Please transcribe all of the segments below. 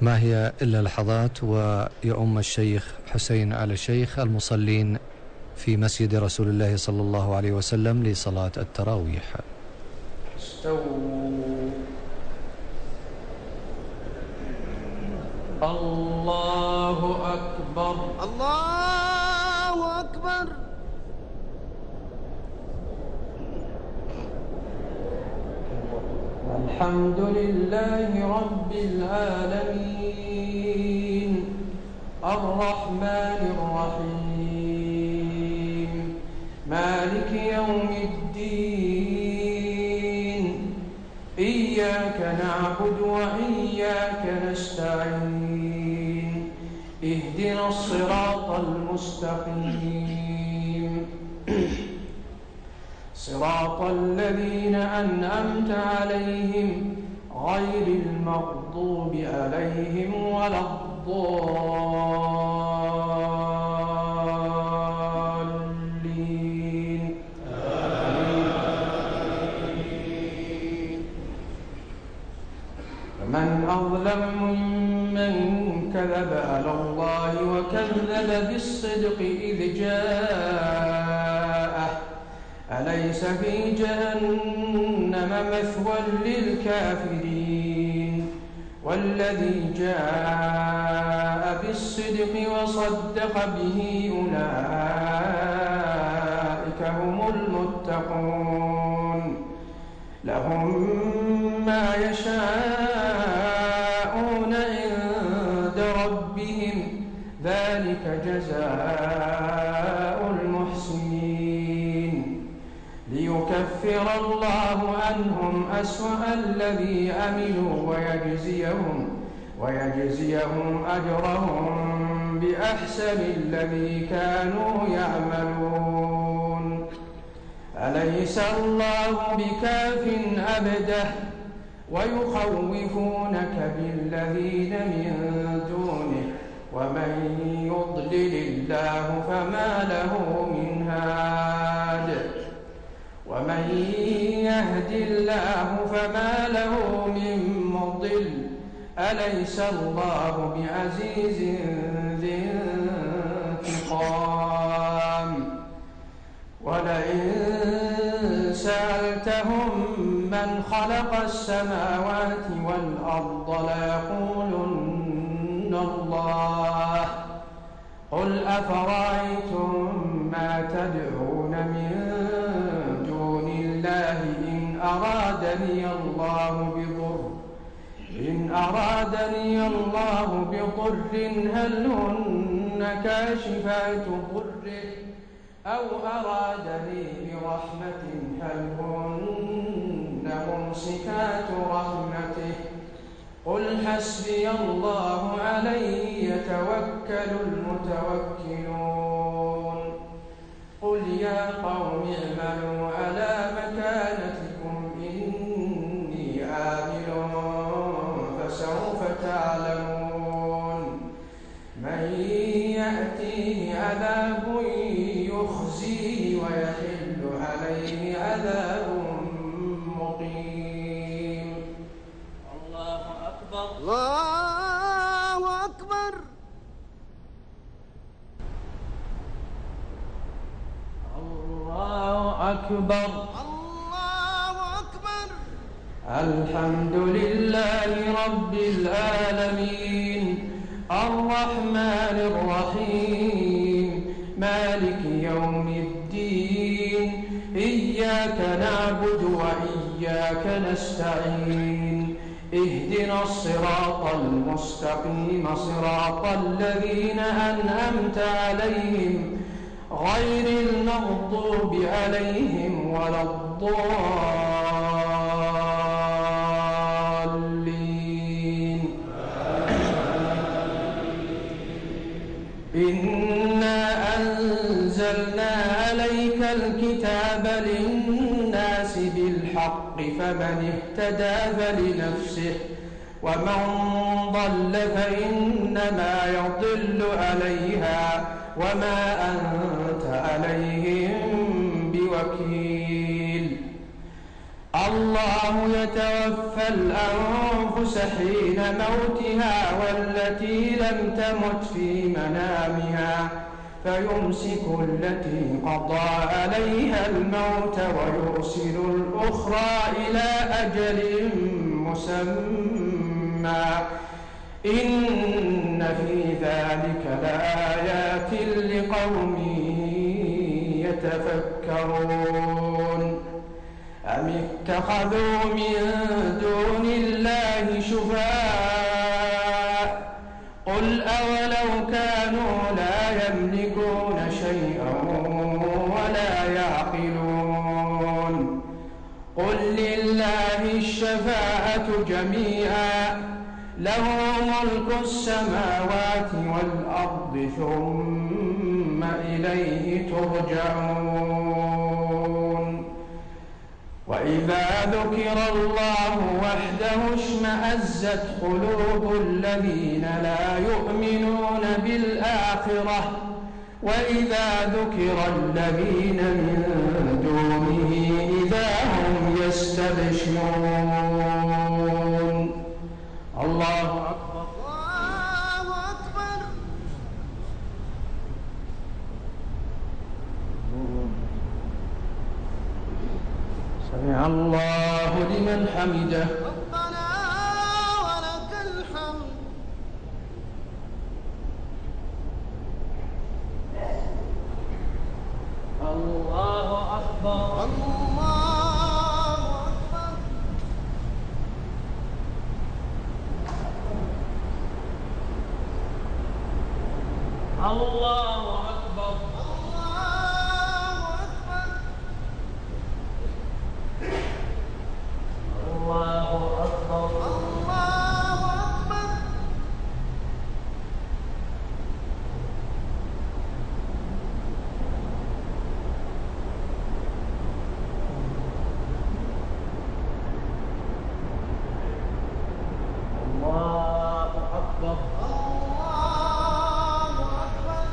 ما هي إلا لحظات ويؤم الشيخ حسين آل الشيخ المصلين في مسجد رسول الله صلى الله عليه وسلم لصلاة التراويح. استووا. الله أكبر. الله أكبر. الحمد لله رب العالمين الرحمن الرحيم مالك يوم الدين إياك نعبد وإياك نستعين اهدنا الصراط المستقيم صراط الذين أنعمت عليهم غير المغضوب عليهم ولا الضالين. فمن أظلم ممن كذب على الله وكذب بالصدق إذ جاءه أليس في جهنم مثوى للكافرين والذي جاء بالصدق وصدق به أولئك هم المتقون لهم ما يشاءون عند ربهم ذلك جزاء المحسنين ليكفر الله عنهم أسوأ الذي عملوا ويجزيهم أجرهم بأحسن الذي كانوا يعملون. أليس الله بكاف عبده ويخوفونك بالذين من دونه ومن يضلل الله فما له من هاد ومن يهد الله فما له من مضل أليس الله بعزيز ذي انتقام. ولئن سألتهم من خلق السماوات والأرض ليقولن الله قل أفرأيتم ما تدعون من دون الله إن أرادني الله بضر هل هن كاشفات ضره أو أرادني برحمة هل هن ممسكات رحمته قل حسبي الله عليه يتوكل المتوكلون. قل يا قوم اعملوا على مكانتكم إني عامل فسوف تعلمون من يأتيه عذاب يخزيه ويحل عليه عذاب مقيم. الله أكبر. الله أكبر. الله أكبر. الله أكبر. الحمد لله رب العالمين الرحمن الرحيم مالك يوم الدين إياك نعبد وإياك نستعين اهدنا الصراط المستقيم صراط الذين أنعمت عليهم غير المغضوب عليهم ولا الضالين. إنا أنزلنا عليك الكتاب للناس بالحق فمن اهتدى فلنفسه ومن ضل فإنما يضل عليها وما أنت عليهم بوكيل. الله يتوفى الأنفس حين موتها والتي لم تمت في منامها فيمسك التي قضى عليها الموت ويرسل الأخرى إلى أجل مسمى إن في ذلك لآيات لقوم يتفكرون أم اتخذوا من دون الله شفعاء قل أولو كانوا لا يملكون شيئا ولا يعقلون قل لله الشفاعة جميعا له ملك السماوات والأرض ثم إليه ترجعون وإذا ذكر الله وحده اشمأزت قلوب الذين لا يؤمنون بالآخرة وإذا ذكر الذين من دونه إذا هم يستبشرون الله أكبر الله أكبر. سمع الله لمن حمده ربنا ولك الحمد. الله أكبر الله أكبر. الله أكبر الله أكبر. الله أكبر الله أكبر. الله أكبر الله أكبر.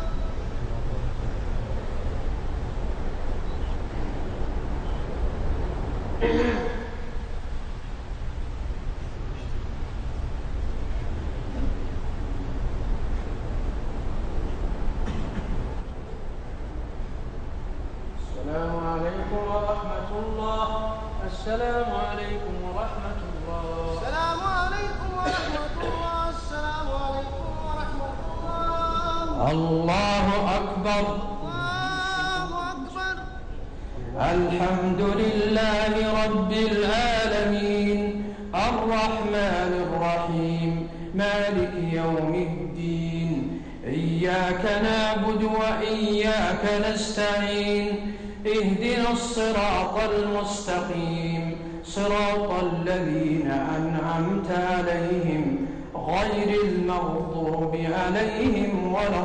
السلام عليكم ورحمة الله السلام عليكم ورحمة الله السلام عليكم ورحمة الله. السلام عليكم ورحمة الله. الله أكبر الله أكبر. الحمد لله رب العالمين الرحمن الرحيم مالك يوم الدين إياك نعبد وإياك نستعين اهدنا الصراط المستقيم صراط الذين أنعمت عليهم غير المغضوب عليهم ولا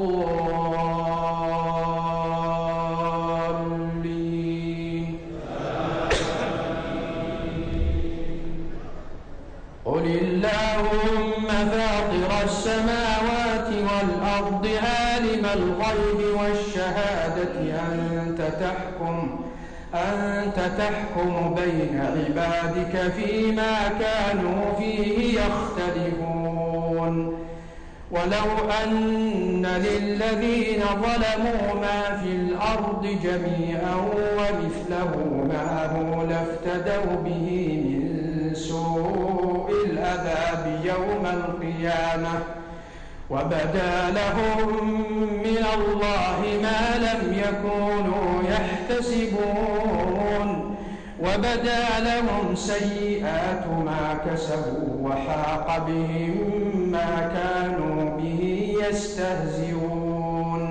الضالين قل اللهم فاطر السماوات والأرض عالم الغيب والشهادة أنت تحكم بين عبادك فيما كانوا فيه يختلفون ولو أن للذين ظلموا ما في الأرض جميعا ومثله معه لافتدوا به من سوء العذاب يوم القيامة وبدا لهم من الله ما لم يكونوا يحتسبون وبدا لهم سيئات ما كسبوا وحاق بهم ما كانوا به يستهزئون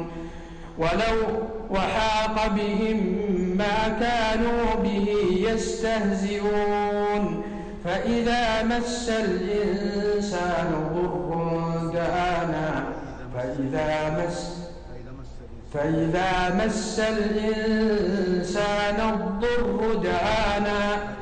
وحاق بهم ما كانوا به يستهزئون فإذا مس الإنسان ضر دعانا فإذا مس الإنسان الضر دعانا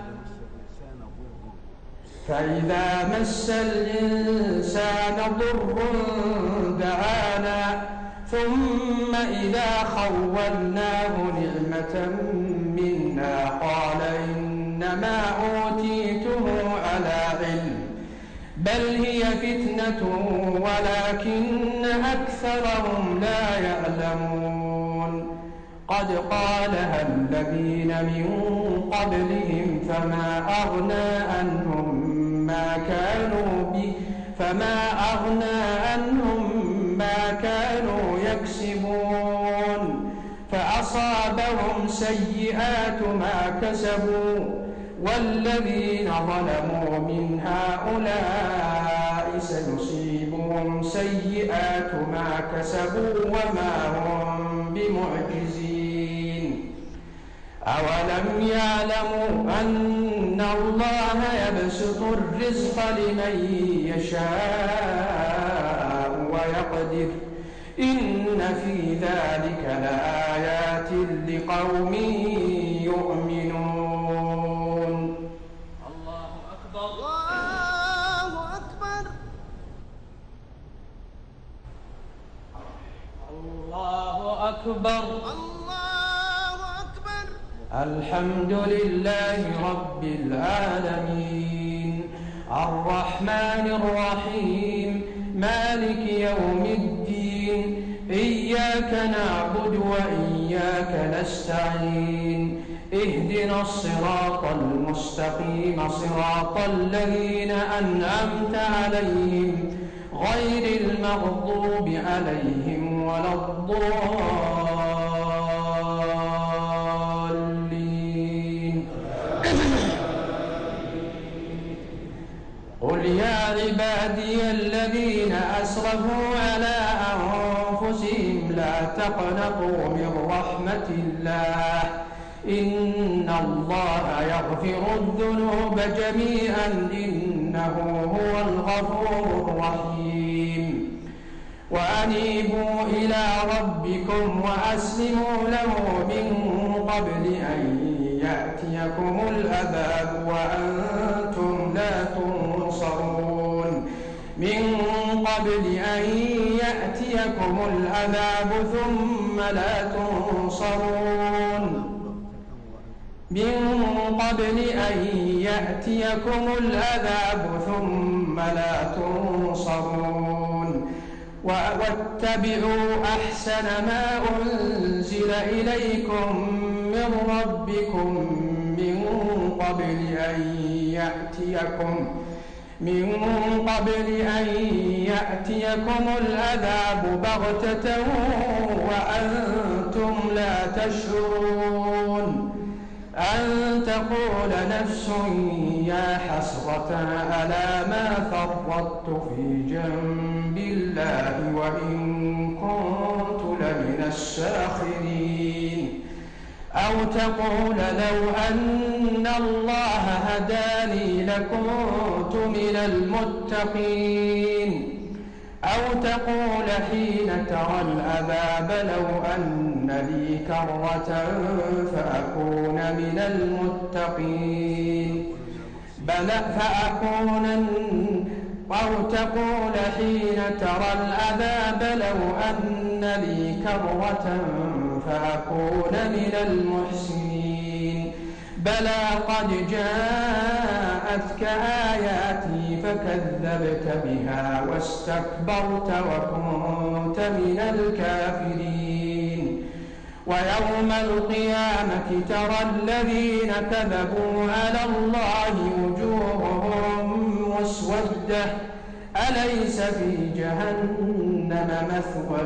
ثم إذا خولناه نعمة منا قال إنما إنما أوتيته على علم بل هي فتنة ولكن أكثرهم لا يعلمون قد قالها الذين من قبلهم فما أغنى عنهم ما كانوا يكسبون فأصابهم سيئات ما كسبوا والذين ظلموا من هؤلاء سيصيبهم سيئات ما كسبوا وما هم بمعجزين أولم يعلموا أن الله يبسط الرزق لمن يشاء ويقدر إن في ذلك لآيات لقوم يؤمنون الله أكبر الله أكبر الله أكبر الله أكبر الحمد لله رب العالمين الرحمن الرحيم مالك يوم الدين إياك نعبد وإياك نستعين اهدنا الصراط المستقيم صراط الذين أنعمت عليهم غير المغضوب عليهم ولا الضالين قل يا عبادي الذين أسرفوا على أنفسهم لا تقنطوا من رحمة الله إن الله يغفر الذنوب جميعا إنه هو الغفور الرحيم وأنيبوا إلى ربكم وأسلموا له من قبل أن يأتيكم العذاب وأنتم لا تنصرون من قبل أن يأتيكم العذاب ثم لا تنصرون من قبل أن يأتيكم العذاب ثم لا تنصرون واتبعوا أحسن ما أنزل إليكم من ربكم من قبل أن يأتيكم العذاب بغتة وأنتم لا تشعرون أن تقول نفس يا حسرة على ما فرطت في جنب الله وإن كنت لمن الساخرين أو تقول لو أن الله هداني لكنت من المتقين أو تقول حين ترى العذاب لو أن لي كرة فأكون من المتقين أو تقول حين ترى العذاب لو أن لي كرة فأكون من المحسنين بلى قد جاءتك آياتي فكذبت بها واستكبرت وكنت من الكافرين ويوم القيامة ترى الذين كذبوا على الله وجوههم مسودة أليس في جهنم مثوى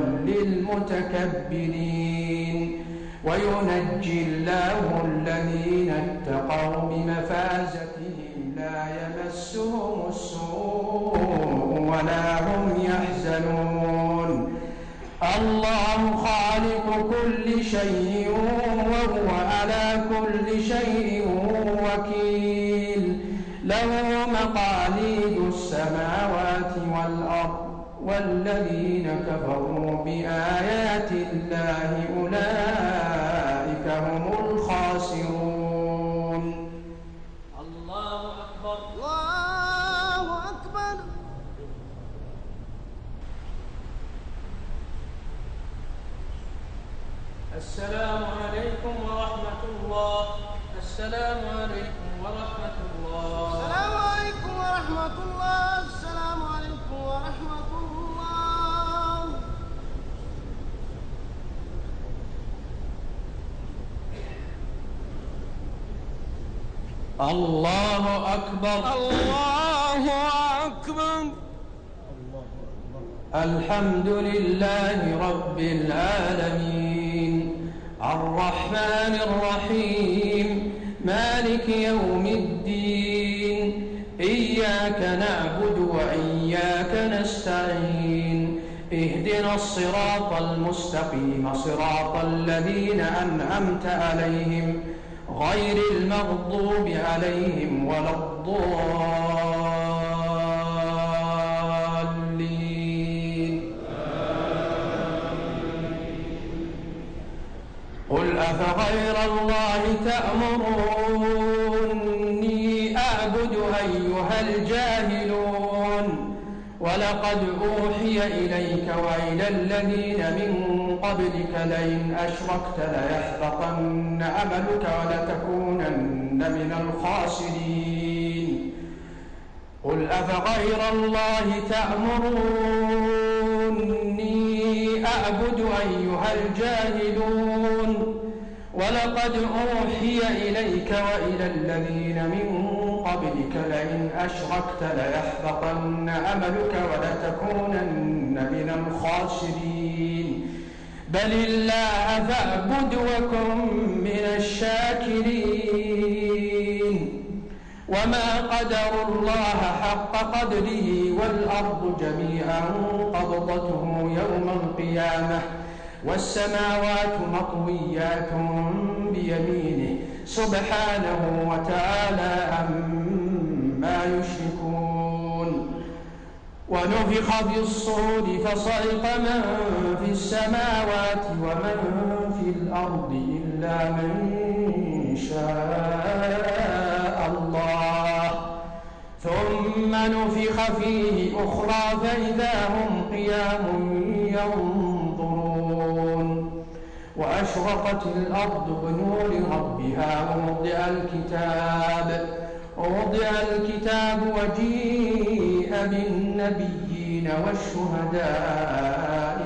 للمتكبرين وينجي الله الذين اتقوا بمفازتهم لا يمسهم السوء ولا هم يحزنون الله خالق كل شيء وهو على كل شيء وكيل له مقاليد السماوات والأرض والذين كفروا بآيات الله أولئك هم الخاسرون الله أكبر الله أكبر السلام عليكم ورحمة الله السلام عليكم ورحمة الله أكبر. الله أكبر. الحمد لله رب العالمين الرحمن الرحيم مالك يوم الدين إياك نعبد وإياك نستعين اهدنا الصراط المستقيم صراط الذين أنعمت عليهم غير المغضوب عليهم ولا الضالين. قل أفغير الله تأمروني أعبد أيها الجاهلون ولقد أوحي إليك وإلى الذين من قبلك لئن أشركت ليحبطن عملك ولتكونن من الخاسرين. قل أفغير الله تأمروني أعبد أيها الجاهلون ولقد أوحي إليك وإلى الذين من قبلك لئن أشركت ليحبطن عملك ولتكونن من الخاسرين. بل الله فاعبد وكن من الشاكرين. وما قدروا الله حق قدره والأرض جميعا قبضته يوم القيامة والسماوات مطويات بيمينه سبحانه وتعالى عما يشركون. ونفخ في الصور فصعق من في السماوات ومن في الأرض إلا من شاء الله ثم نفخ فيه أخرى فإذا هم قيام ينظرون. وأشرقت الأرض بنور ربها ووضع الكتاب وجيء بالنبيين والشهداء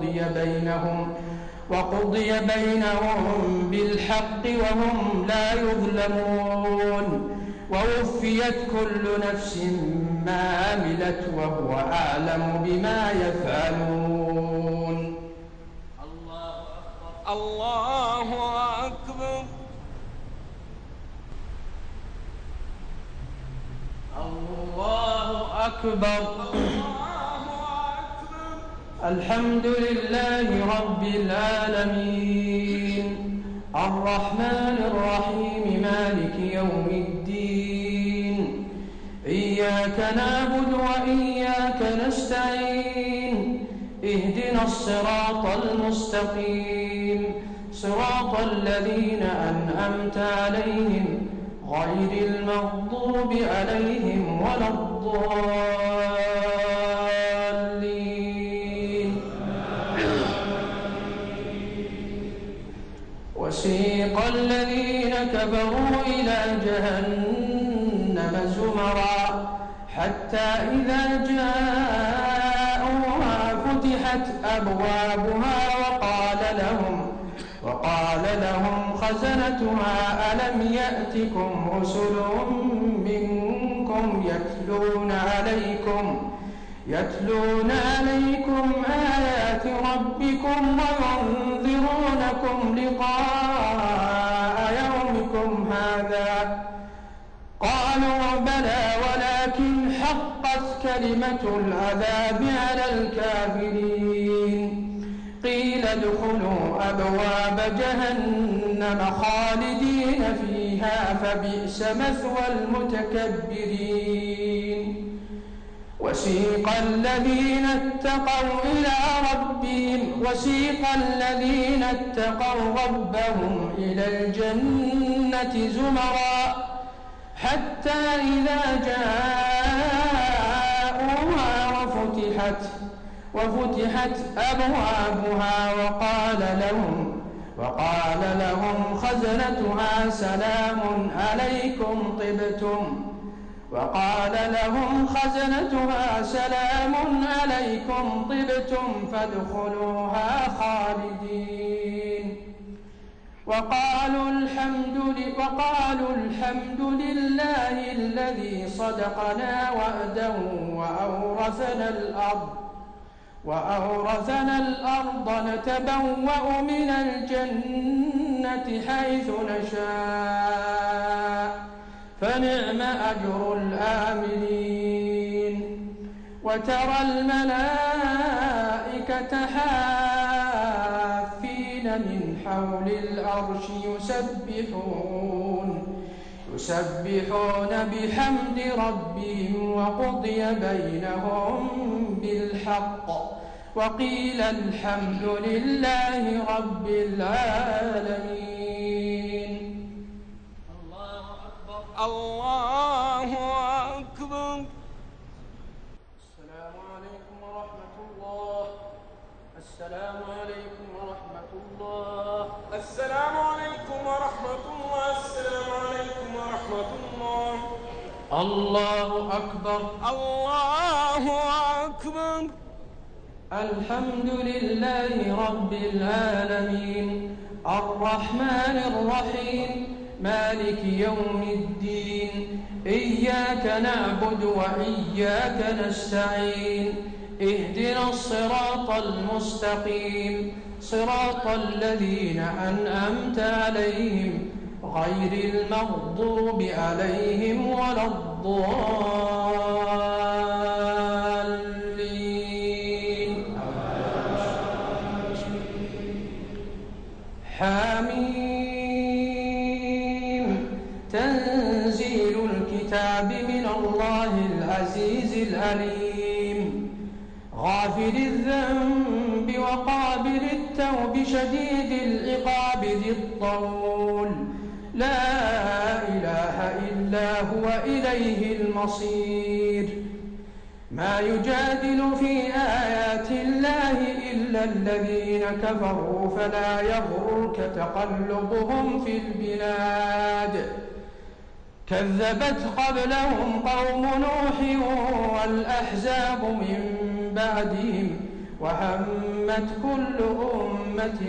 وقضي بينهم بالحق وهم لا يظلمون. ووفيت كل نفس ما عملت وهو أعلم بما يفعلون. الله أكبر. الله أكبر. الحمد لله رب العالمين الرحمن الرحيم مالك يوم الدين إياك نعبد وإياك نستعين اهدنا الصراط المستقيم صراط الذين أنعمت عليهم غير المغضوب عليهم ولا الضالين. وسيق الذين كفروا إلى جهنم زمرا حتى إذا جاءوها فتحت أبوابها وقال لهم خزنتها ألم يأتكم رسل منكم يتلون عليكم آيات ربكم وينذرونكم لقاء يومكم هذا قالوا بلى ولكن حقت كلمة العذاب على الكافرين. قيل ادخلوا أبواب جهنم خالدين فيها فبئس مثوى المتكبرين. وسيق الذين اتقوا ربهم إلى الجنة زمرا حتى إذا جاءوها وفتحت أبوابها وقال لهم خزنتها سلام عليكم طبتم فادخلوها خالدين. وقالوا الحمد لله الذي صدقنا وعده وأورثنا الأرض نتبوأ من الجنة حيث نشاء فنعم أجر العاملين. وترى الملائكة حافين من حول العرش يسبحون بحمد ربهم وقضي بينهم بالحق وقيل الحمد لله رب العالمين. الله أكبر الله أكبر. السلام عليكم ورحمة الله. السلام عليكم ورحمة الله. السلام عليكم ورحمة الله. السلام عليكم ورحمة الله. الله أكبر الله أكبر. الحمد لله رب العالمين الرحمن الرحيم مالك يوم الدين إياك نعبد وإياك نستعين اهدنا الصراط المستقيم صراط الذين أنعمت عليهم غير المغضوب عليهم ولا الضالين. حميم تنزيل الكتاب من الله العزيز العليم غافر الذنب وقابل التوب شديد العقاب ذي الطول لا إله إلا هو إليه المصير. ما يجادل في آيات الله إلا الذين كفروا فلا يغرك تقلبهم في البلاد. كذبت قبلهم قوم نوح والأحزاب من بعدهم وهمت كل أمة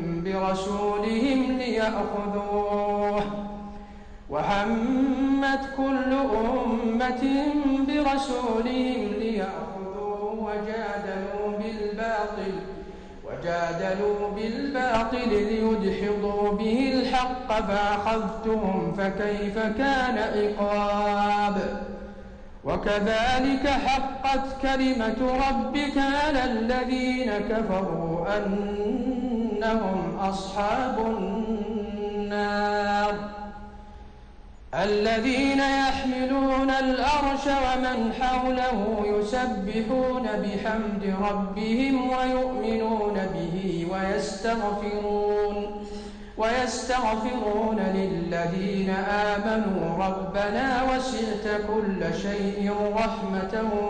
برسولهم ليأخذوه وجادلوا بالباطل ليدحضوا به الحق فأخذتهم فكيف كان عقاب. وكذلك حقت كلمة ربك على الذين كفروا أنهم أصحاب النار. الذين يحملون العرش ومن حوله يسبحون بحمد ربهم ويؤمنون به ويستغفرون للذين آمنوا ربنا وسعت كل شيء رحمة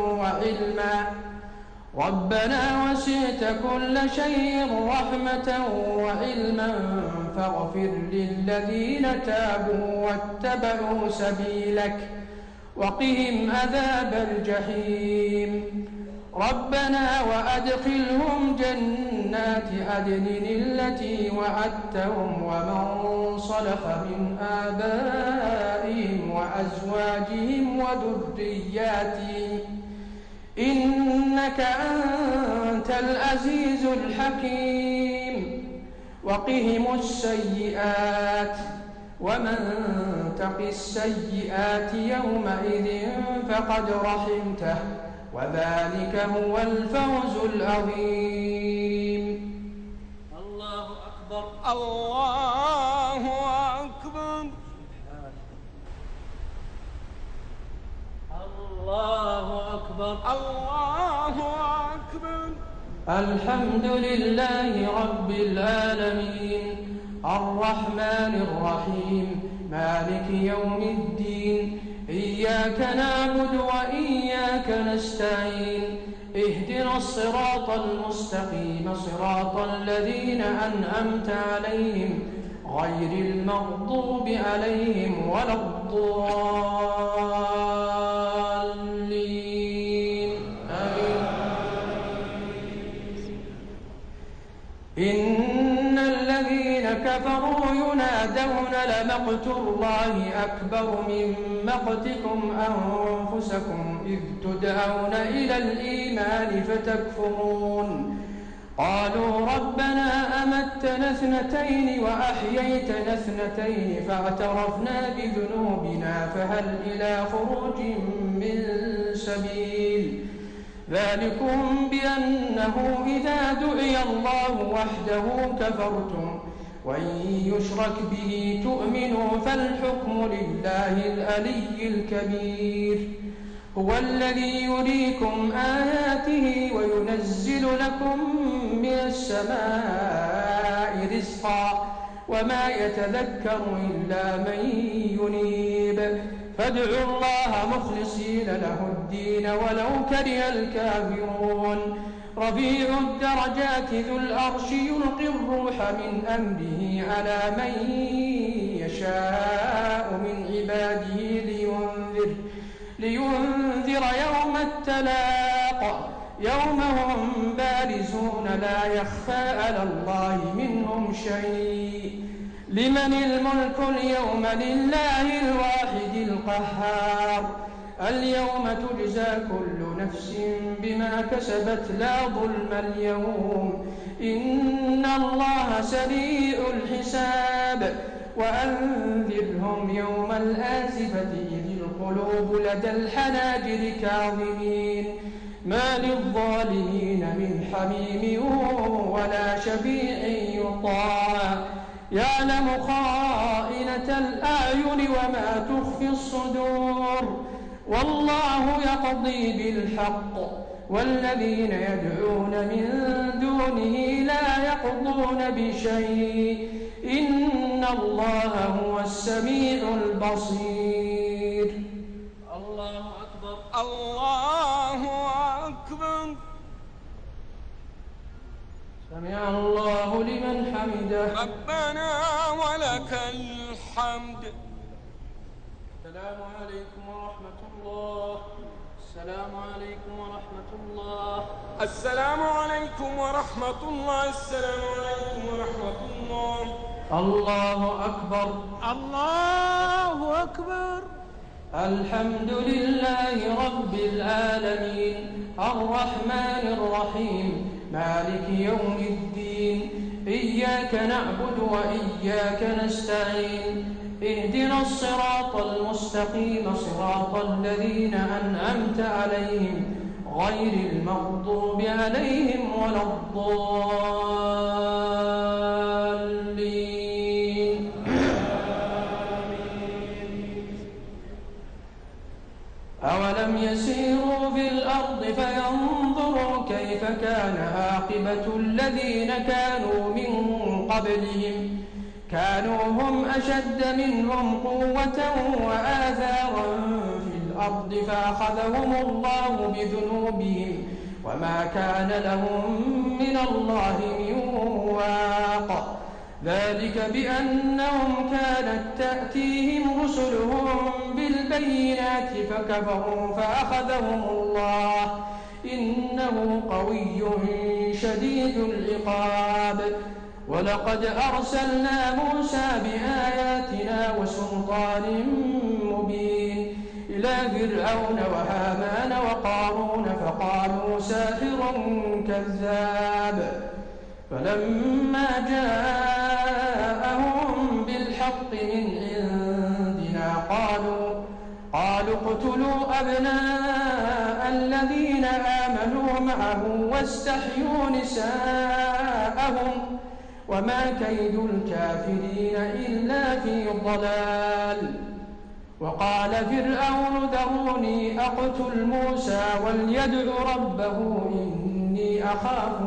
وعلما فاغفر للذين تابوا واتبعوا سبيلك وقهم عذاب الجحيم. ربنا وأدخلهم جنات عدن التي وعدتهم ومن صلح من آبائهم وأزواجهم وذرياتهم إنك أنت العزيز الحكيم. وقهم السيئات ومن تق السيئات يومئذ فقد رحمته وذلك هو الفوز العظيم. الله أكبر الله أكبر. الله أكبر الله أكبر. الحمد لله رب العالمين الرحمن الرحيم مالك يوم الدين إياك نعبد وإياك نستعين اهدنا الصراط المستقيم صراط الذين أنعمت عليهم غير المغضوب عليهم ولا الضالين. آمين. إن الذين الذين كفروا ينادون لمقت الله أكبر من مقتكم أنفسكم إذ تدعون إلى الإيمان فتكفرون قالوا ربنا أمتنا اثنتين وأحييتنا اثنتين فاعترفنا بذنوبنا فهل إلى خروج من سبيل ذلكم بأنه إذا دعي الله وحده كفرتم وإن يشرك به تؤمنوا فالحكم لله العلي الكبير هو الذي يريكم آياته وينزل لكم من السماء رزقا وما يتذكر إلا من ينيب فادعوا الله مخلصين له الدين ولو كره الكافرون رفيع الدرجات ذو العرش يلقي الروح من أمره على من يشاء من عباده لينذر يوم التلاق يوم هم بارزون لا يخفى على الله منهم شيء لمن الملك اليوم لله الواحد القهار اليوم تجزى كل نفس بما كسبت لا ظلم اليوم إن الله سريع الحساب وأنذرهم يوم الآزفة إذ القلوب لدى الحناجر كاظمين ما للظالمين من حميم ولا شفيع يطاع يعلم خائنة الأعين وما تخفي الصدور والله يقضي بالحق والذين يدعون من دونه لا يقضون بشيء إن الله هو السميع البصير الله أكبر الله أكبر سمع الله لمن حمده ربنا ولك الحمد السلام عليكم ورحمة الله السلام عليكم ورحمة الله السلام عليكم ورحمة الله السلام عليكم ورحمة الله الله أكبر الله أكبر الحمد لله رب العالمين الرحمن الرحيم مالك يوم الدين إياك نعبد وإياك نستعين اهدنا الصراط المستقيم صراط الذين أنعمت عليهم غير المغضوب عليهم ولا الضالين أولم يسيروا في الأرض فينظروا كيف كان عاقبة الذين كانوا من قبلهم كانوا هم أشد منهم قوة وآثارا في الأرض فأخذهم الله بذنوبهم وما كان لهم من الله من واق ذلك بأنهم كانت تأتيهم رسلهم بالبينات فكفروا فأخذهم الله إنه قوي شديد العقاب ولقد أرسلنا موسى بآياتنا وسلطان مبين إلى فرعون وهامان وقارون فقالوا ساحر كذاب فلما جاءهم بالحق من عندنا قالوا اقتلوا أبناء الذين آمنوا معه واستحيوا نساءهم وما كيد الكافرين إلا في ضلال وقال فرعون ذروني أقتل موسى وليدع ربه إني أخاف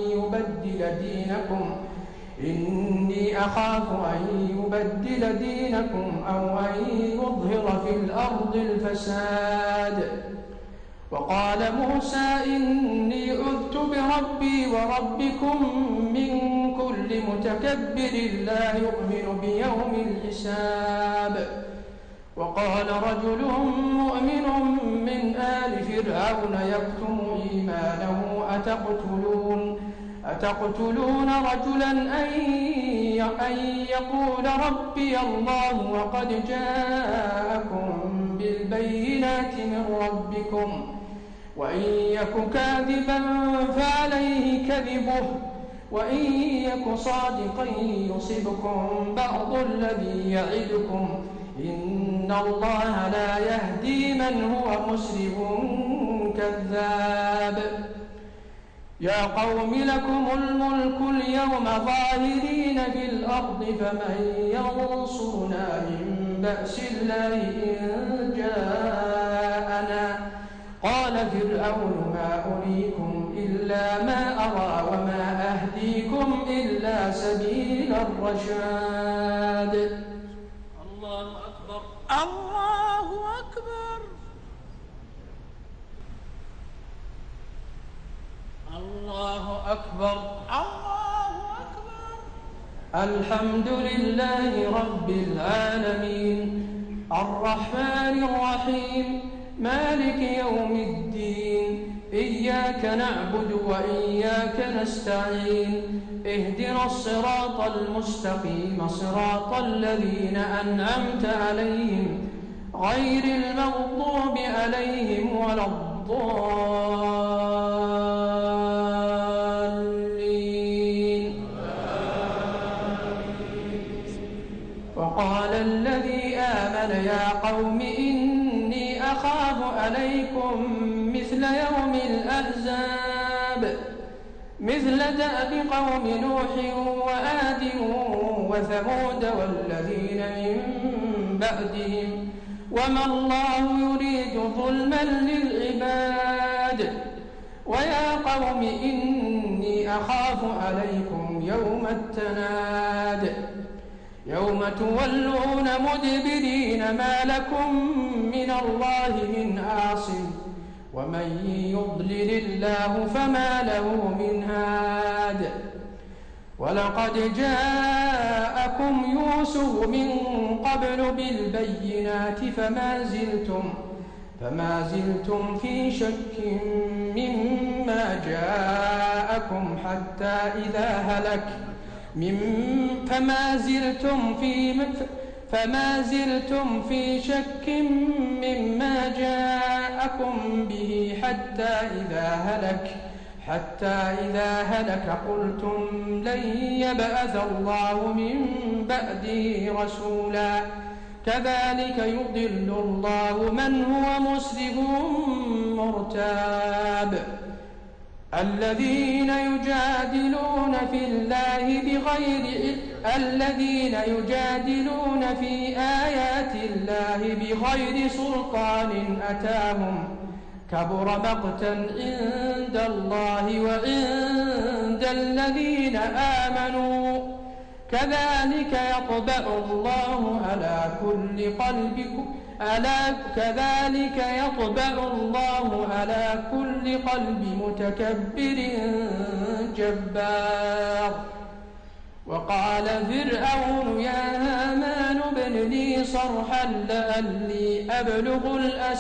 أن يبدل دينكم أو أن يظهر في الأرض الفساد وقال موسى إني عذت بربي وربكم من كل متكبر لا يؤمن بيوم الحساب وقال رجل مؤمن من آل فرعون يكتم إيمانه أتقتلون رجلا أن يقول ربي الله وقد جاءكم بالبينات من ربكم وإن يك كاذبا فعليه كذبه وإن يك صادقا يصبكم بعض الذي يعدكم إن الله لا يهدي من هو مسرف كذاب. يا قوم لكم الملك اليوم ظاهرين في الأرض فمن ينصرنا من بأس الله إن جاءنا. قال فرعون ما أريكم إلا ما أرى وما أهديكم إلا سبيل الرشاد. الله أكبر الله أكبر الله أكبر الله أكبر. الحمد لله رب العالمين الرحمن الرحيم مالك يوم الدين إياك نعبد وإياك نستعين اهدنا الصراط المستقيم صراط الذين أنعمت عليهم غير المغضوب عليهم ولا الضالين. وقال الذي آمن يا قوم إني أخاف عليكم مثل يوم الأحزاب مثل دأب قوم نوح وعاد وثمود والذين من بعدهم وما الله يريد ظلما للعباد. ويا قوم إني أخاف عليكم يوم التناد يوم تولون مدبرين ما لكم من الله من عاصم ومن يضلل الله فما له من هاد. ولقد جاءكم يوسف من قبل بالبينات فما زلتم في شك مما جاءكم حتى إذا هلك فما زلتم في شك مما جاءكم به حتى إذا هلك قلتم لن يبعث الله من بعده رسولا. كذلك يضل الله من هو مسرف مرتاب. الذين يجادلون في آيات الله بغير سلطان أتاهم كبر مقتا عند الله وعند الذين آمنوا. كذلك يطبع الله على كل قلب متكبر جبار. وقال فرعون يا هامان ابن لي صرحا لعلي أبلغ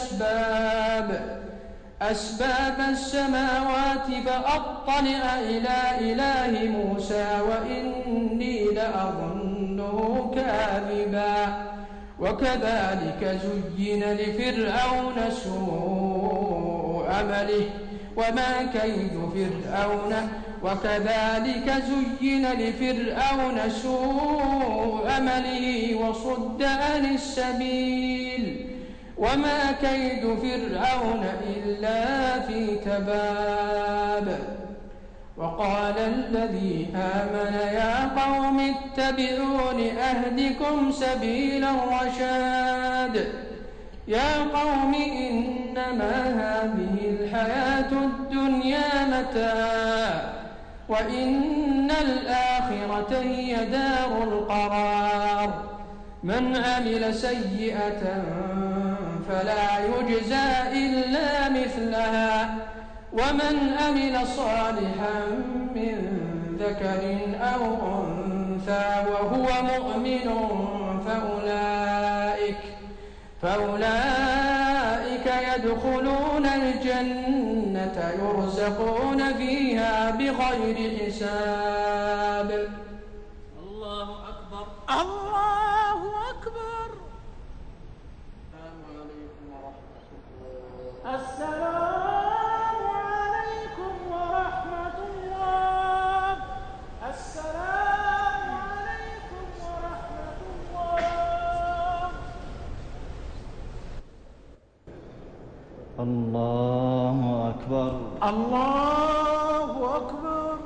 أسباب السماوات فأطلع إلى إله موسى وإني لأظنه كاذبا. وكذلك زين لفرعون سوء عمله وما وصد عن السبيل وما كيد فرعون إلا في تباب. وقال الذي آمن يا قوم اتبعون أهدكم سبيل الرشاد. يا قوم إنما هذه الحياة الدنيا متاع وإن الآخرة هي دار القرار. من عمل سيئة فلا يجزى إلا مثلها ومن عمل صالحا من ذكر أو أنثى وهو مؤمن فأولئك يدخلون الجنة يرزقون فيها بغير حساب. الله الله أكبر.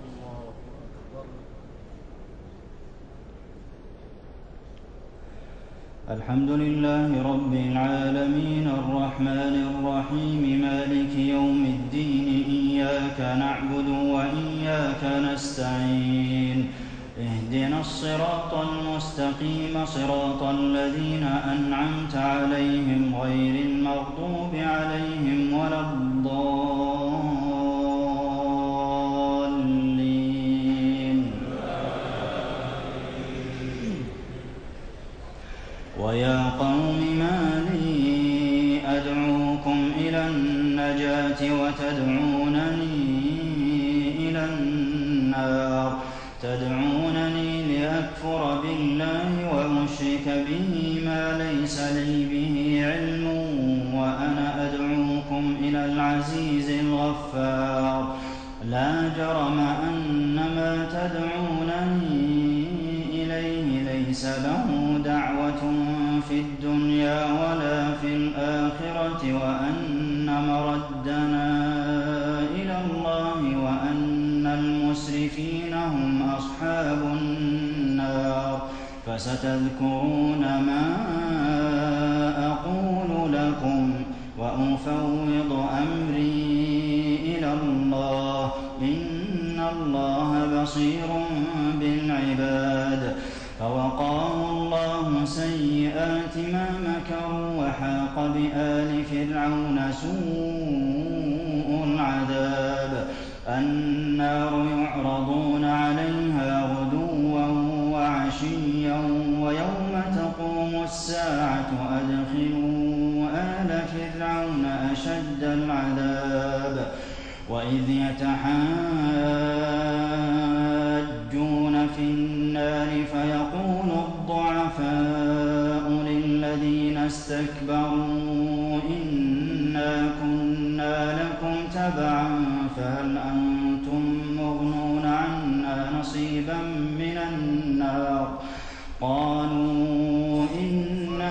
الحمد لله رب العالمين الرحمن الرحيم مالك يوم الدين إياك نعبد وإياك نستعين اهدنا الصراط المستقيم صراط الذين أنعمت عليهم غير المغضوب عليهم ولا الضالين. ويا قوم ما لي أدعوكم إلى النجاة وتدعونني إلى النار تدعونني لأكفر بالله وأشرك به ما ليس لي به علم وأنا أدعوكم إلى العزيز الغفار. لا جرم أن ما تدعونني إليه ليس له دعوة في الدنيا ولا في الآخرة وأن مردنا إلى الله وأن المسرفين هم أصحاب النار. فستذكرون ما أقول لكم وأفوض أمري إلى الله إن الله بصير بالعباد. فوقاه الله سيئات ما مكروا وحاق بآل فرعون سوء العذاب. النار يعرضون عليها غدوا وعشيا ويوم تقوم الساعة أدخلوا آل فرعون أشد العذاب. وإذ يتحاجون في النار فيقول الضعفاء للذين استكبروا إنا كنا لكم تبعا فهل أنتم مغنون عنا نصيبا من النار قالوا إنا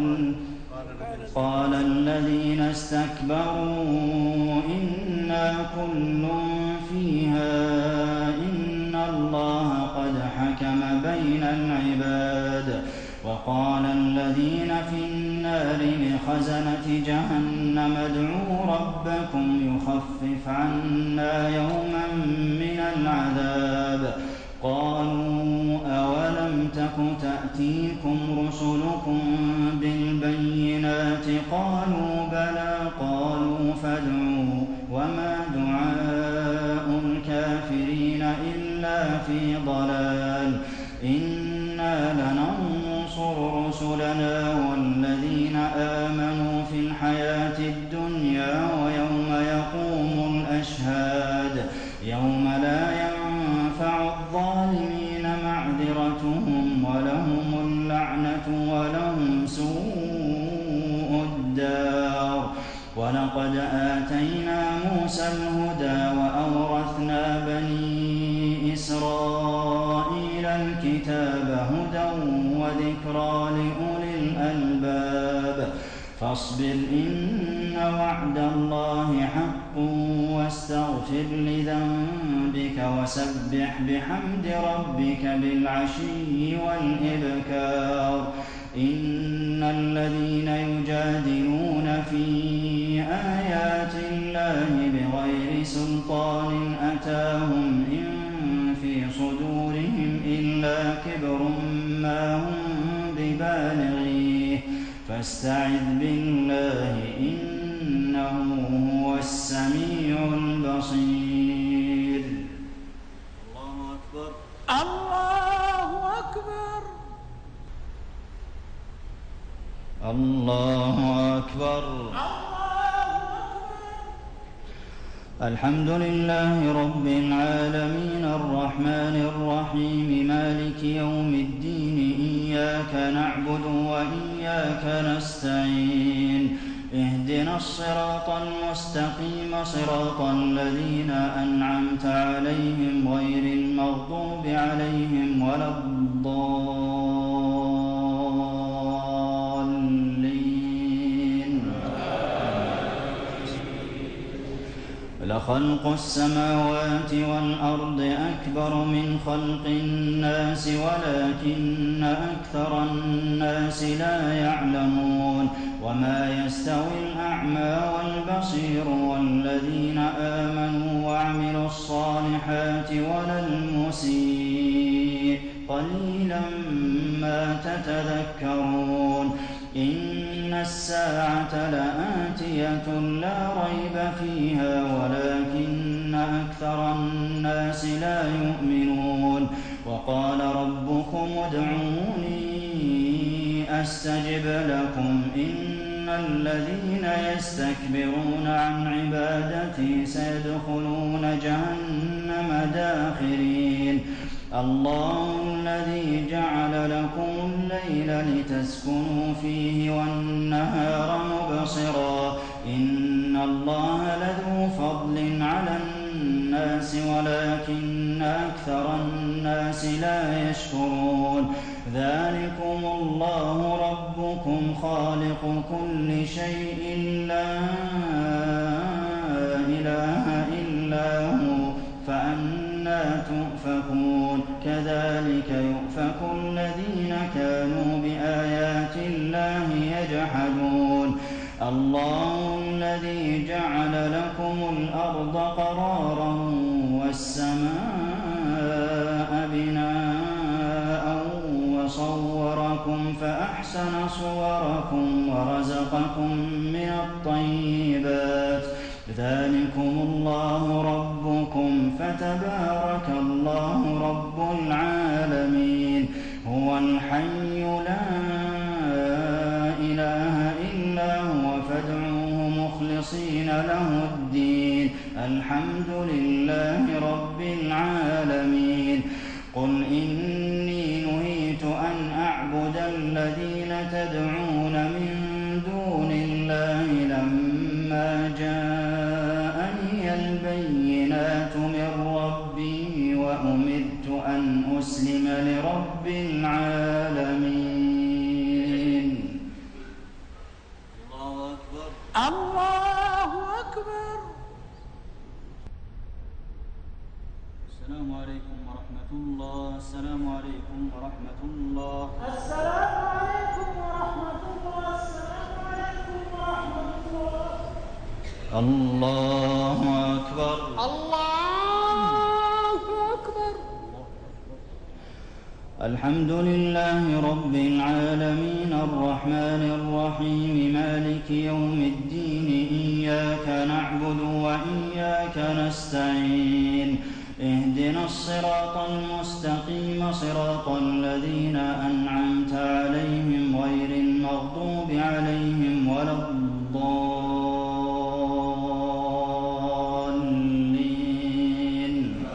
قال الذين استكبروا إنا كل فيها إن الله قد حكم بين العباد. وقال الذين في النار لخزنة جهنم ادعوا ربكم يخفف عنا يوما من العذاب. قالوا أولم تك تأتيكم رسلكم بالبينات قالوا بلى قالوا فادعوا وما دعاء الكافرين إلا في ضلال. إنا لننصر رسلنا والذين آمنوا في الحياة الدنيا ويوم يقوم الأشهاد يوم لا ينفع الظالمين معذرتهم ولهم اللعنة ولهم سوء الدار. ولقد آتينا موسى الهدى وأورثنا بني إسرائيل الكتاب هدى وذكرى لأولي الألباب. فاصبر إن وعد الله حق واستغفر لذنبك وسبح بحمد ربك بالعشي والإبكار. إن الذين يجادلون في آيات الله بغير سلطان أتاهم إن في صدورهم إلا كبر ما هم ببالغيه فاستعذ بالله إنه هو السميع البصير. الله أكبر. الله أكبر. الله أكبر. الحمد لله رب العالمين الرحمن الرحيم مالك يوم الدين إياك نعبد وإياك نستعين اهدنا الصراط المستقيم صراط الذين أنعمت عليهم غير المغضوب عليهم ولا الضالين. لخلق السماوات والأرض أكبر من خلق الناس ولكن أكثر الناس لا يعلمون وما يستوي الأعمى والبصير والذين آمنوا وعملوا الصالحات ولا المسيء قليلا ما تتذكرون إن الساعة لآتية لا ريب فيها ولكن أكثر الناس لا يؤمنون وقال ربكم ادعوني أستجب لكم إن الذين يستكبرون عن عبادتي سيدخلون جهنم داخرين الله الذي جعل لكم الليل لتسكنوا فيه والنهار مبصرا إن الله لذو فضل على الناس ولكن أكثر الناس لا يشكرون ذلكم الله ربكم خالق كل شيء لا إله إلا هو فأنى تؤفكون كذلك يؤفك الذين كانوا بآيات الله يجحدون الله الذي جعل لكم الأرض قرارا والسماء بناء وصوركم فأحسن صوركم ورزقكم من الطيبات ذلكم الله ربكم فتبارك الله رب العالمين هو الحي لا إله إلا هو فادعوه مخلصين له الدين الحمد لله رب العالمين قل إني نهيت أن أعبد الذين تدعون من دون الله لما جاءني البينات من ربي وأمرت أن أسلم لرب العالمين الله أكبر الله أكبر. السلام عليكم ورحمة الله السلام عليكم ورحمة الله السلام عليكم ورحمة الله السلام عليكم ورحمة الله. الله أكبر الله أكبر. الحمد لله رب العالمين الرحمن الرحيم مالك يوم الدين إياك نعبد وإياك نستعين اهدنا الصراط المستقيم صراط الذين أنعمت عليهم غير المغضوب عليهم ولا الضالين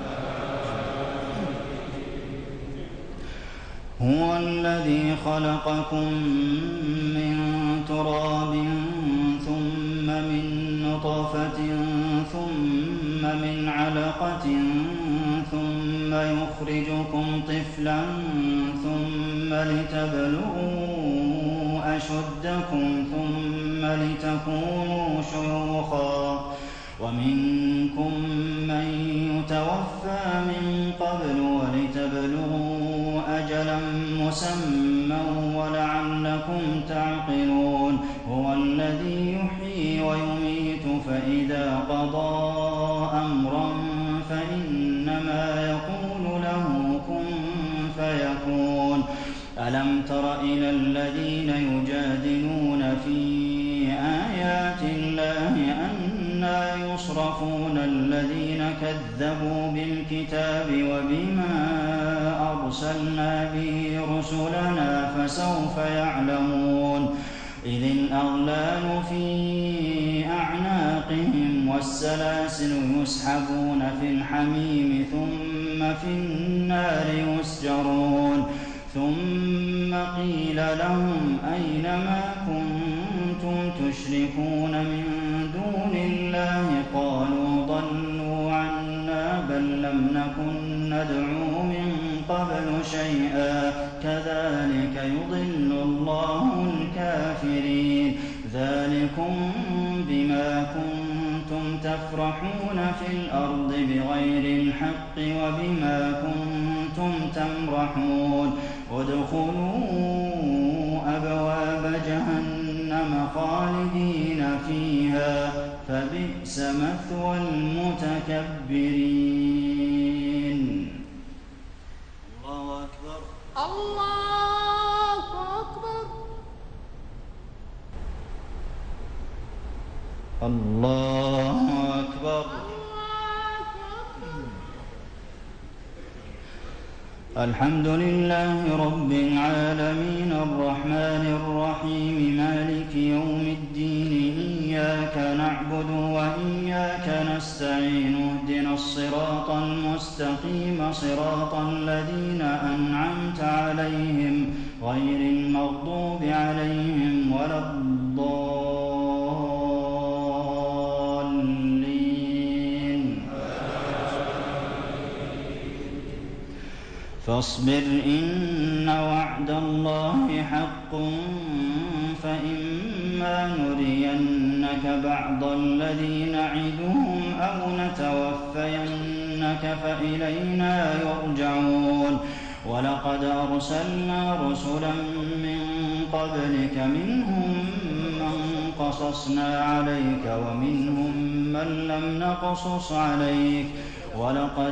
هو الذي خلقكم من تراب ثم من نطفة ثم من علقة ثم يخرجكم طفلا ثم لتبلغوا أشدكم ثم لتكونوا شيوخا ومنكم من يتوفى من قبل ولتبلغوا أجلا مسمى ولعلكم تعقلون هو الذي يحيي ويميت فإذا قضى أمرا فإنما يقول له كن فيكون ألم تر إلى الذين يجادلون في آيات الله أنى يصرفون الذين كذبوا بالكتاب وبما أرسلنا به رسلنا فسوف يعلمون إذ الأغلال في أعناقهم والسلاسل يسحبون في الحميم ثم في النار يسجرون ثم قيل لهم أين ما كنتم تشركون من دون الله قالوا ضلوا عنا بل لم نكن ندعو من قبل شيئا كذلك يضل الله الكافرين ذلكم بما كنتم تفرحون في الأرض بغير الحق وبما كنتم تمرحون ادخلوا أبواب جهنم خالدين فيها فبئس مثوى المتكبرين. الله أكبر. الله أكبر. الله أكبر. الحمد لله رب العالمين الرحمن الرحيم مالك يوم الدين إياك نعبد وإياك نستعين اهدنا الصراط المستقيم صراط الذين أنعمت عليهم غير المغضوب عليهم ولا الضالين. فاصبر إن وعد الله حق فإما نرينك بعض الذي نعدهم أو نتوفينك فإلينا يرجعون ولقد أرسلنا رسلا من قبلك منهم من قصصنا عليك ومنهم من لم نقصص عليك ولقد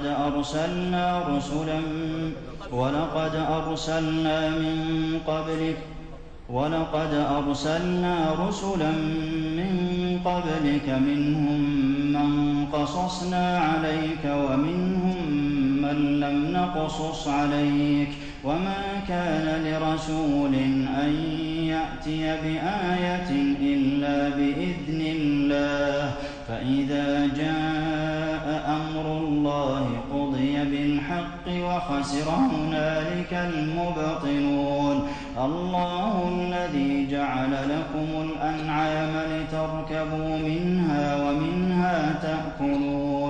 أرسلنا رسلا من قبلك منهم من قصصنا عليك ومنهم من لم نقصص عليك وما كان لرسول أن يأتي بآية إلا بإذن الله فإذا جاء أمر الله قضي بالحق وخسر هنالك المبطلون. الله الذي جعل لكم الأنعام لتركبوا منها ومنها تأكلون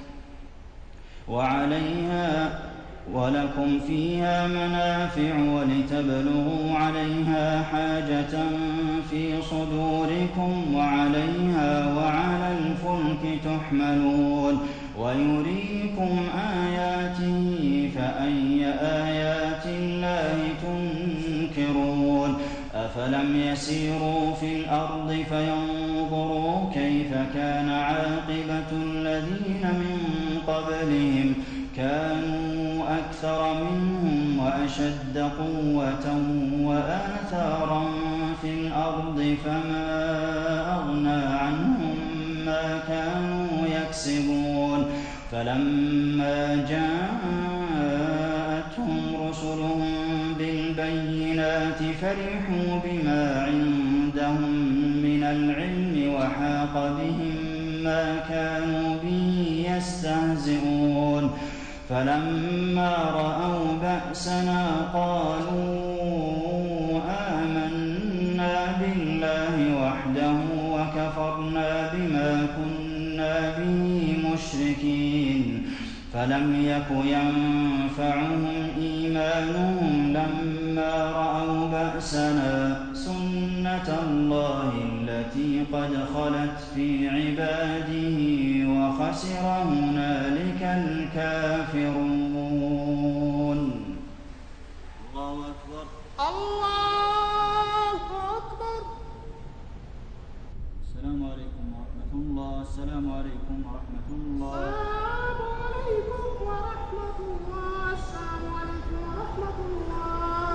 وعليها ولكم فيها منافع ولتبلغوا عليها حاجة في صدوركم وعليها وعلى الفلك تحملون ويريكم آياته فأي آيات الله تنكرون. أفلم يسيروا في الأرض فينظروا كيف كان عاقبة الذين من قبلهم كانوا أكثر منهم وأشد قوة وآثارا في الأرض فما أغنى عنهم ما كانوا يكسبون. فلما جاءتهم رسلهم بالبينات فرحوا بما عندهم من العلم وحاق بهم ما كانوا به يستهزئون. فلما رأوا بأسنا قالوا آمنا بالله وحده وكفرنا بما كنا به مشركين. فلم يك ينفعهم إيمانهم لما رأوا بأسنا سنة الله التي قد خلت في عباده وخسر هنالك الكافرون. الله أكبر. الله أكبر. السلام عليكم ورحمة الله. السلام عليكم ورحمة الله. السلام عليكم ورحمة الله. السلام عليكم ورحمة الله.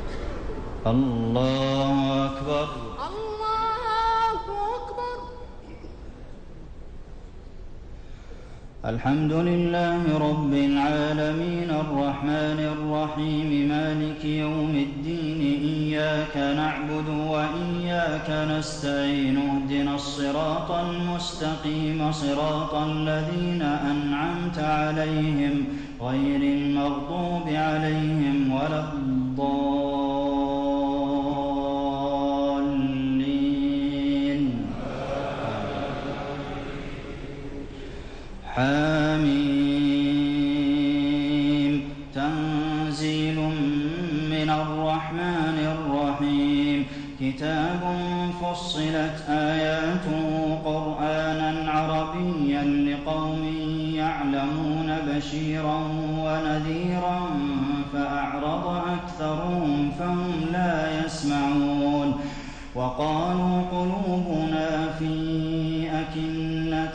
الله أكبر. الله أكبر. الحمد لله رب العالمين الرحمن الرحيم مالك يوم الدين إياك نعبد وإياك نستعين اهدنا الصراط المستقيم صراط الذين أنعمت عليهم غير المغضوب عليهم ولا الضالين. حميم تنزيل من الرحمن الرحيم كتاب فصلت آياته قرآنا عربيا يعلمون بشيرا ونذيرا فأعرض أكثرهم فهم لا يسمعون وقالوا قلوبنا في أكنة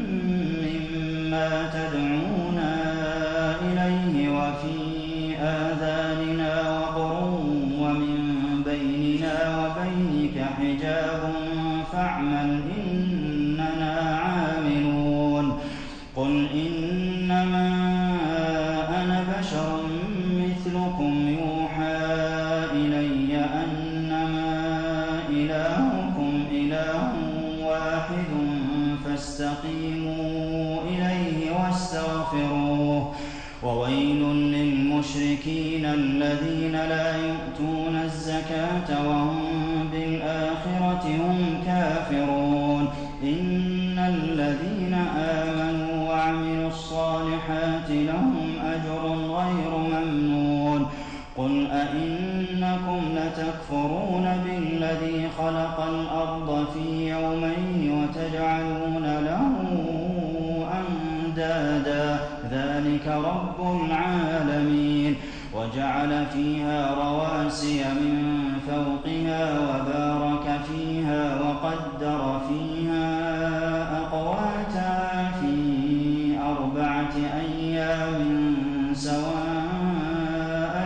مما تدعونا إليه وفي آذاننا وقر ومن بيننا وبينك حجاب فاعمل إننا عاملون قل إنما أنا بشر مثلكم يوحى إلي أنما إلهكم إله واحد فاستقيموا إليه واستغفروه وويل للمشركين الذين لا يؤتون الزكاة وهم بالآخرة هم كافرون إن الذين آمنوا وعملوا الصالحات لهم أجر غير ممنون قل أئنكم لتكفرون بالذي خلق الأرض في يومين وتجعلون له أندادا ذلك رب العالمين وجعل فيها رواسي من فوقها وبارك فيها وقدر فيها أقواتها في 4 أيام سواء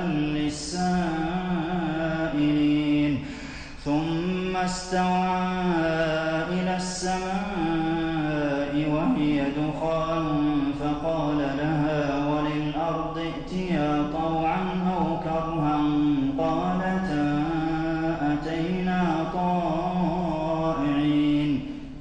للسائلين ثم استوى إلى السماء وهي دخان فقال لها وللأرض ائتيا طوعا أو كرها قالتا أتينا طائعين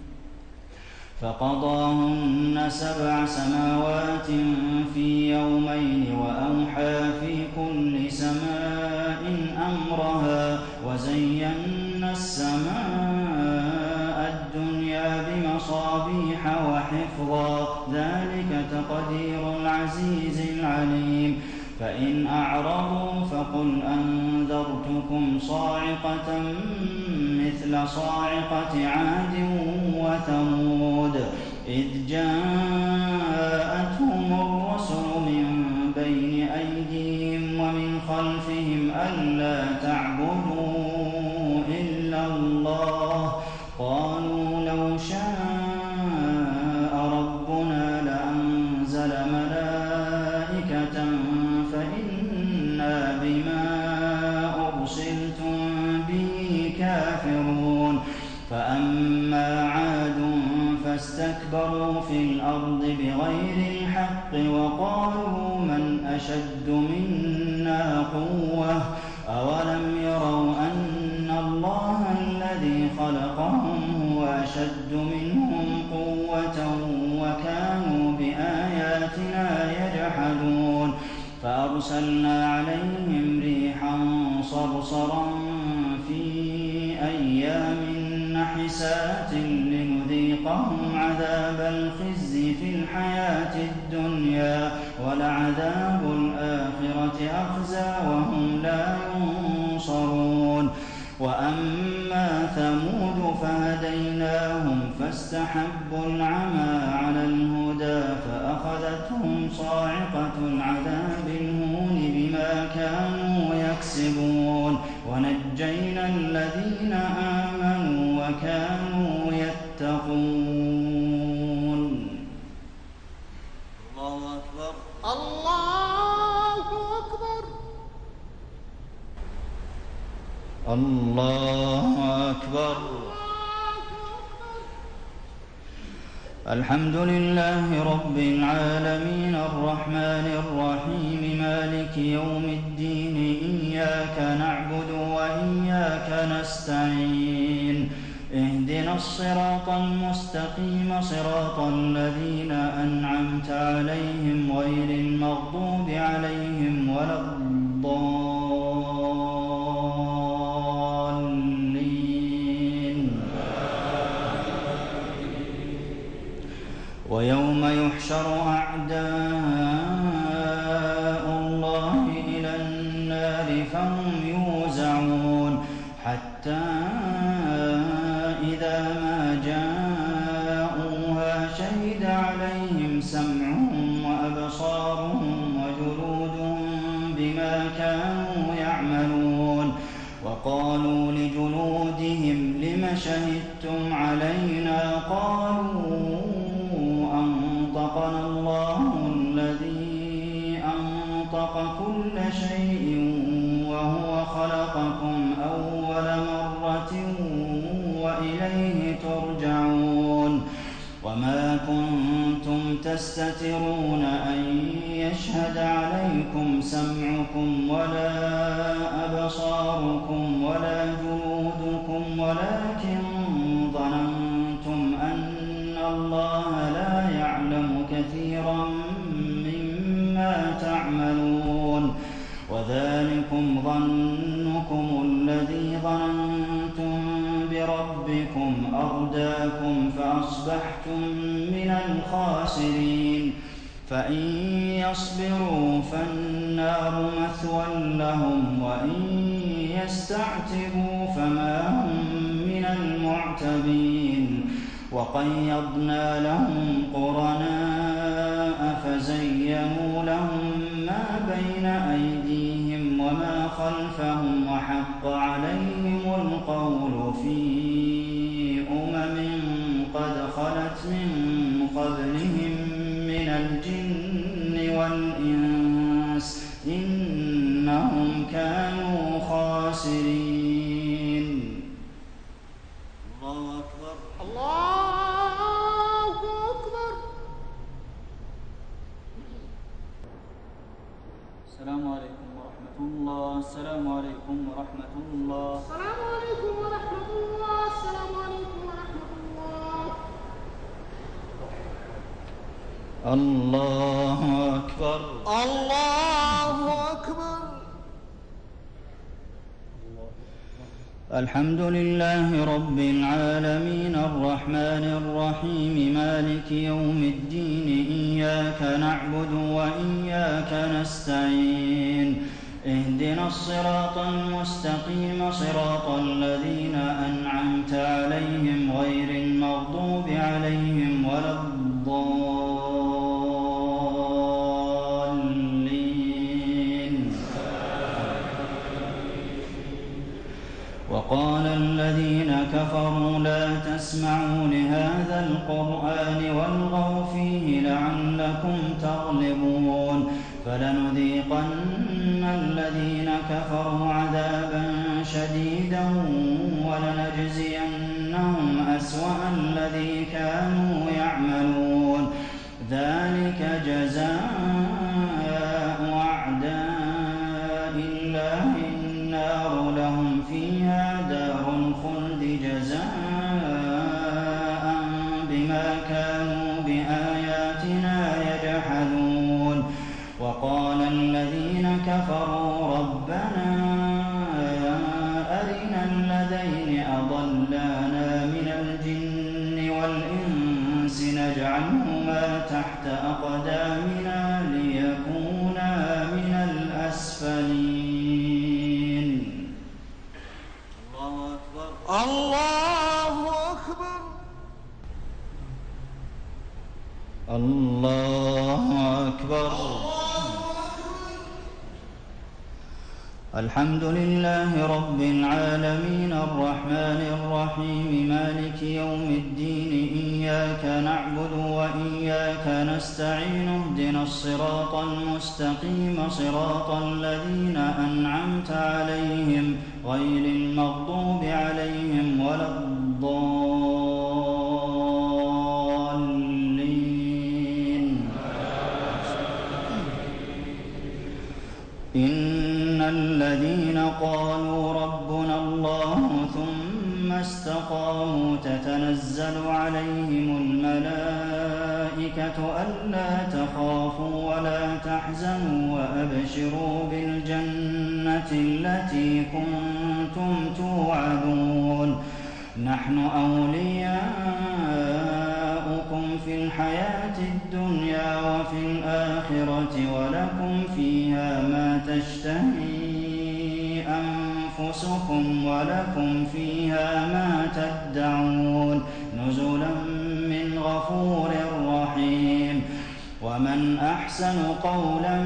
فقضاهن 7 سماوات في يومين وأوحى في كل سماء أمرها وزينا السماء الدنيا بمصابيح وحفظا ذلك تقدير العزيز العليم فإن أعرضوا فقل أنذرتكم صاعقة مثل صاعقة عاد وثمود إذ جاءتهم الرسل من بين أيديهم ومن خلفهم ألا تعبدوا إلا الله قالوا لو شاء ربنا لأنزل ملائكة فإنا بما أرسلتم به كافرون فأما عاد فاستكبروا في الأرض بغير الحق وقالوا من أشد منا قوة أولم يروا أن الله الذي خلقهم هو أشد منهم قوة وكانوا بآياتنا يجحدون فأرسلنا عليهم ريحا صرصرا في أيام نحسات لنذيقهم عذاب الخزي في الحياة الدنيا ولعذاب الآخرة أخزى وهم لا ينصرون وأما ثمود فهديناهم فاستحبوا العمى على الهدى فأخذتهم صاعقة العذاب الهون بما كانوا يكسبون ونجينا الذين آمنوا وكانوا يتقون الله أكبر الله أكبر الله أكبر الحمد لله رب العالمين الرحمن الرحيم مالك يوم الدين إياك نعبد وإياك نستعين اهدنا الصراط المستقيم صراط الذين أنعمت عليهم غير المغضوب عليهم ولا الضالين ويوم يحشر أعداء الله إلى النار فهم يوزعون حتى إذا ما جاءوها شهد عليهم سمعهم أبصارهم وجلودهم بما كانوا يعملون وقالوا لجلودهم لم شهدتم علينا قالوا أنطقنا الله الذي أنطق كل شيء وهو خلقكم أول مرة وإليه ترجعون وما كنتم تستترون أن يشهد عليكم سمعكم ولا أبصاركم ولا جلودكم ولكن ظننتم أن الله لا يعلم كثيرا مما تعملون وذلكم ظنكم الذي ظننتم بربكم أرداكم فأصبحتم من الخاسرين فإن يصبروا فالنار مثوى لهم وإن يستعتبوا فما هم من المعتبين وقيضنا لهم قرناء فزينوا لهم ما بين أيديهم وما خلفهم وحق عليهم القول في قد خلت من قبلهم من الجن والإنس إنهم كانوا خاسرين. الله أكبر. الله أكبر. السلام عليكم ورحمة الله. السلام عليكم ورحمة الله. السلام عليكم ورحمة الله. السلام عليكم ورحمة الله. الله أكبر. الله أكبر. الحمد لله رب العالمين الرحمن الرحيم مالك يوم الدين إياك نعبد وإياك نستعين اهدنا الصراط المستقيم صراط الذين أنعمت عليهم غير المغضوب عليهم ولا الضالين. وقال الذين كفروا لا تسمعوا لهذا القرآن والغوا فيه لعلكم تغلبون فلنذيقن الذين كفروا عذابا شديدا ولنجزينهم أسوأ الذي كانوا يعملون ذلك جزاء أعداء الله النار لهم فيها دار الخلد جزاء بما كانوا بآياتنا يجحدون وقال الذين كفروا ربنا أرنا الذين أضلانا من الجن والإنس نجعلهما تحت أقدامنا ليكونا من الأسفلين. الله أكبر. الله أكبر. الله أكبر. الحمد لله رب العالمين الرحمن الرحيم مالك يوم الدين إياك نعبد وإياك نستعين اهدنا الصراط المستقيم صراط الذين أنعمت عليهم غير المغضوب عليهم ولا الضالين. إن الذين قالوا ربنا الله ثم استقاموا تتنزل عليهم الملائكة ألا تخافوا ولا تحزنوا وأبشروا بالجنة التي كنتم توعدون نحن أولياؤكم في الحياة الدنيا وفي الآخرة ولكم فيها ما تشتهي أنفسكم ولكم فيها ما تدعون نزلا من غفور رحيم. ومن أحسن قولا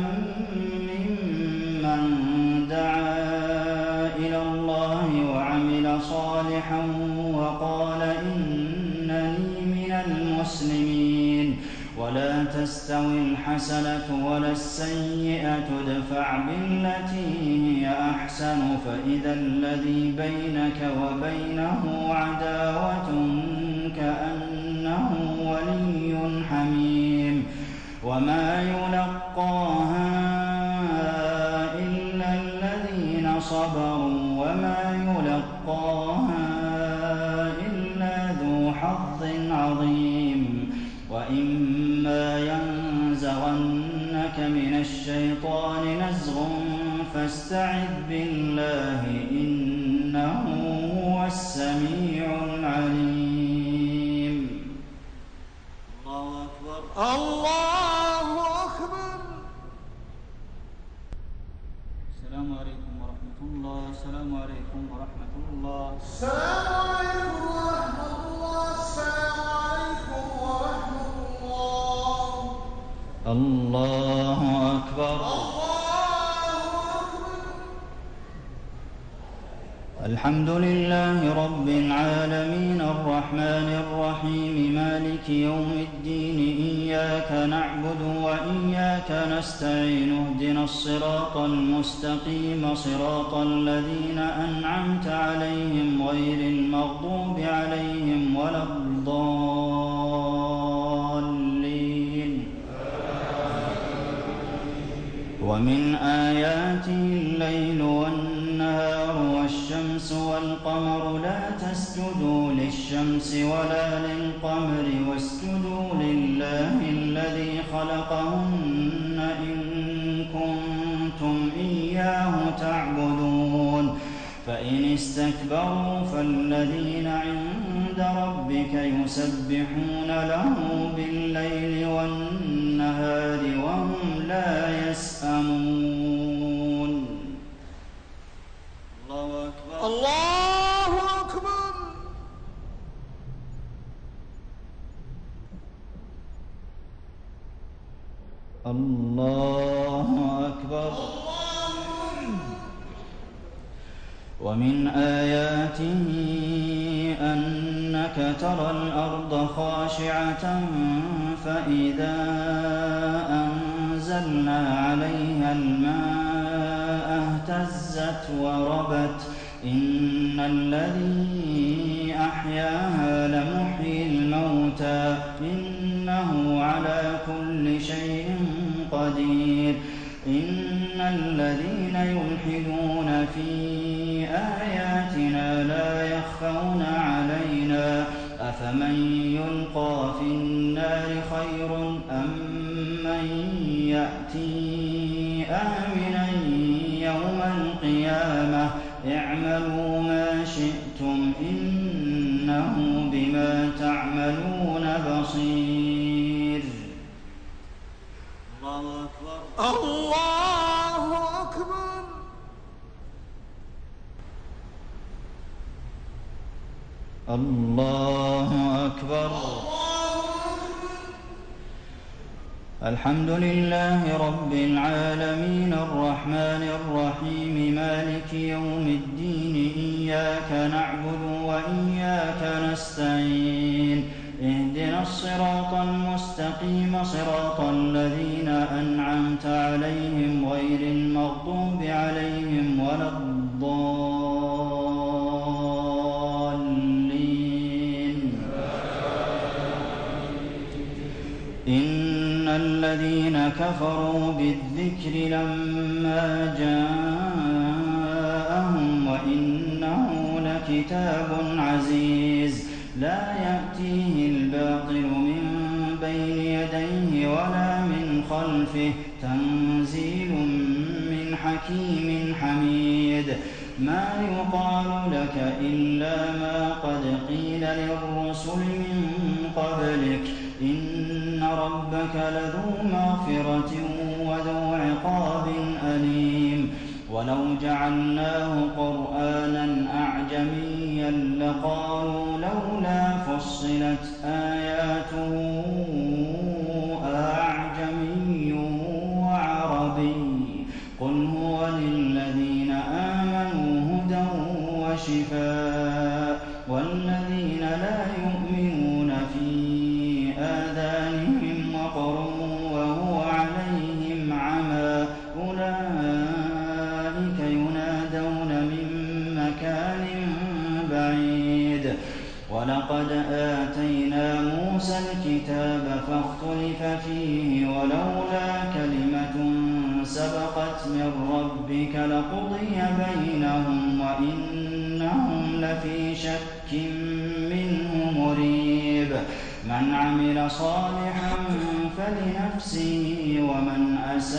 ممن دعا إلى الله وعمل صالحا وقال إنني من المسلمين ولا تستوي الحسنة ولا السيئة ادفع بالتي هي أحسن فإذا الذي بينك وبينه عداوة كأنه ولي حميم وما يلقاها إلا الذين صبروا وما يلقاها إلا ذو حظ عظيم وإما ينزغنك من الشيطان نزغ فاستعذ بالله إنه هو السميع العليم. الله أكبر. الله أكبر. السلام عليكم ورحمة الله. السلام عليكم ورحمة الله. السلام عليكم ورحمة الله. السلام عليكم ورحمة الله. الله أكبر. الله أكبر. الحمد لله رب العالمين الرحمن الرحيم مالك يوم الدين إياك نعبد وإياك نستعين اهدنا الصراط المستقيم صراط الذين أنعمت عليهم غير المغضوب عليهم ولا الضالين. ومن آياته الليل والنهار والشمس والقمر لا تسجدوا للشمس ولا للقمر واسجدوا لله الذي خلقهن إن كنتم إياه تعبدون فإن استكبروا فالذين عند ربك يسبحون له بالليل والنهار وهم لا يسأمون. الله أكبر. الله أكبر. الله أكبر. ومن آياته أنك ترى الأرض خاشعة فإذا أنزلنا عليها الماء اهتزت وربت إن الذي أحياها لمحيي الموتى إنه على كل شيء قدير. إن الذين يلحدون في آياتنا لا يخفون علينا أفمن يلقى في النار خير أم من يأتي آمنا يوم القيامة اعملوا ما شئتم إنه بما تعملون بصير. الله أكبر. الله أكبر. الله أكبر. الحمد لله رب العالمين الرحمن الرحيم مالك يوم الدين إياك نعبد وإياك نستعين اهدنا الصراط المستقيم صراط الذين أنعمت عليهم غير المغضوب عليهم ولا الضالين. إن الذين كفروا بالذكر لما جاءهم وإنه لكتاب عزيز لا يأتيه الباطل من بين يديه ولا من خلفه تنزيل من حكيم حميد. ما يقال لك إلا ما قد قيل للرسل من قبلك إن ربك لذو مغفرة وذو عقاب أليم. ولو جعلناه قرآنا أعجميا لقالوا لولا فصلت آياته أعجمي سبقت من ربك لقضي بينهم وإنهم لفي شك منه مريب من عمل صالحا فلنفسه ومن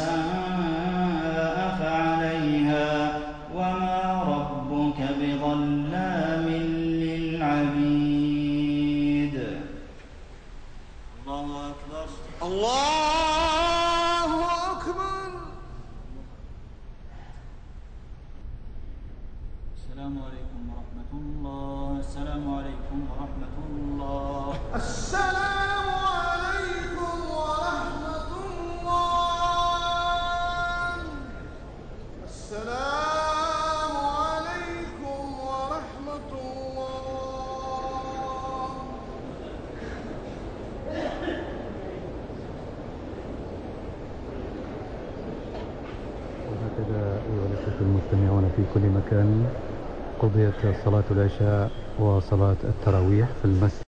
أساء فعليها وما ربك بظلام للعبيد. الله أكبر. الله أكبر. السلام عليكم ورحمة الله. السلام عليكم ورحمة الله. السلام عليكم ورحمة الله. السلام عليكم ورحمة الله. وهكذا أيها الأخوة المستمعون في كل مكان قضيت صلاة العشاء وصلاة التراويح في المسجد